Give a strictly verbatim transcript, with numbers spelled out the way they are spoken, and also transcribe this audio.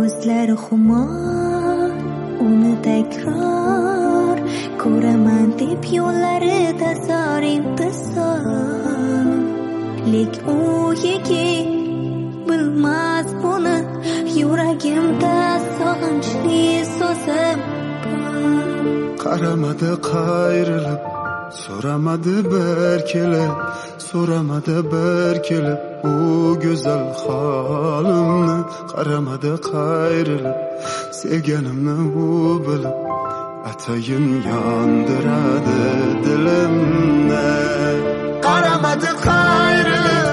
ko'zlari xumor, uni takror ko'raman deb yo'llarida zor intizor. Lek u yigit bilmas buni, yuragimda sog'inchli so'zim bor. Qaramadi qayrilib, so'ramadi bir kelib, so'ramadi bir kelib u go'zal holimni. Qaramadi qayrilib, sevganimni u bilib, atayin yondiradi dilimni. Qaramadi qayrilib,